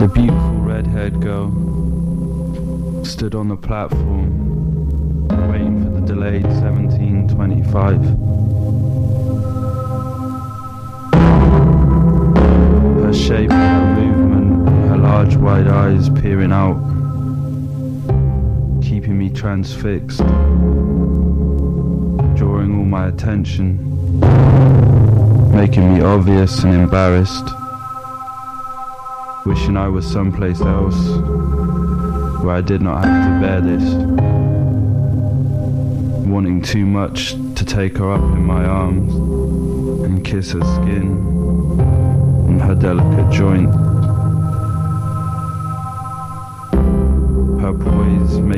The beautiful red-haired girl stood on the platform, waiting for the delayed 17:25. Her shape, her movement, her large wide eyes peering out, keeping me transfixed, drawing all my attention, making me obvious and embarrassed, wishing I was someplace else where I did not have to bear this, wanting too much to take her up in my arms and kiss her skin and her delicate joint. Her poise